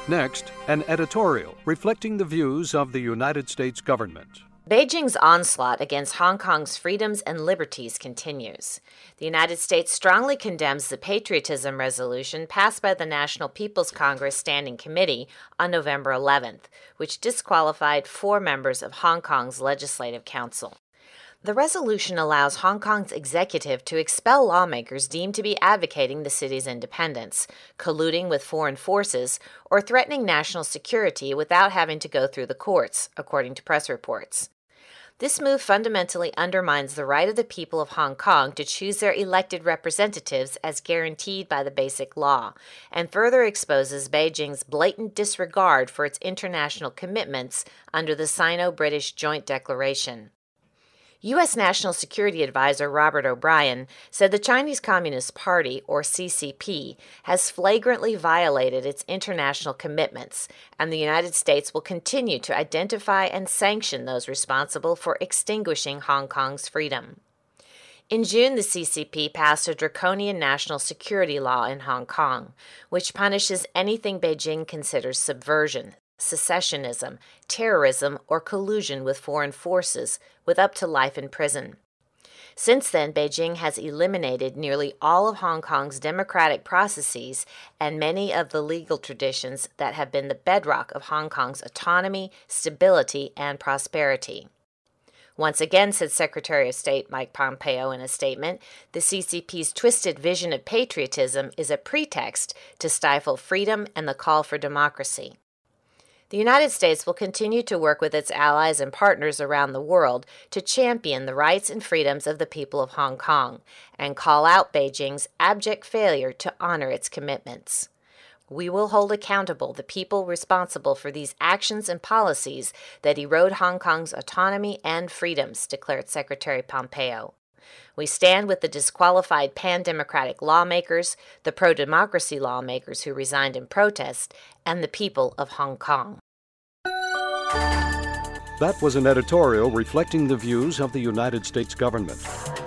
Next, an editorial reflecting the views of the United States government. Beijing's onslaught against Hong Kong's freedoms and liberties continues. The United States strongly condemns the patriotism resolution passed by the National People's Congress Standing Committee on November 11th, which disqualified 4 members of Hong Kong's Legislative Council. The resolution allows Hong Kong's executive to expel lawmakers deemed to be advocating the city's independence, colluding with foreign forces, or threatening national security without having to go through the courts, according to press reports. This move fundamentally undermines the right of the people of Hong Kong to choose their elected representatives as guaranteed by the Basic Law, and further exposes Beijing's blatant disregard for its international commitments under the Sino-British Joint Declaration. U.S. National Security Advisor Robert O'Brien said the Chinese Communist Party, or CCP, has flagrantly violated its international commitments, and the United States will continue to identify and sanction those responsible for extinguishing Hong Kong's freedom. In June, the CCP passed a draconian national security law in Hong Kong, which punishes anything Beijing considers subversion, secessionism, terrorism, or collusion with foreign forces, with up to life in prison. Since then, Beijing has eliminated nearly all of Hong Kong's democratic processes and many of the legal traditions that have been the bedrock of Hong Kong's autonomy, stability, and prosperity. Once again, said Secretary of State Mike Pompeo in a statement, the CCP's twisted vision of patriotism is a pretext to stifle freedom and the call for democracy. The United States will continue to work with its allies and partners around the world to champion the rights and freedoms of the people of Hong Kong and call out Beijing's abject failure to honor its commitments. We will hold accountable the people responsible for these actions and policies that erode Hong Kong's autonomy and freedoms, declared Secretary Pompeo. We stand with the disqualified pan-democratic lawmakers, the pro-democracy lawmakers who resigned in protest, and the people of Hong Kong. That was an editorial reflecting the views of the United States government.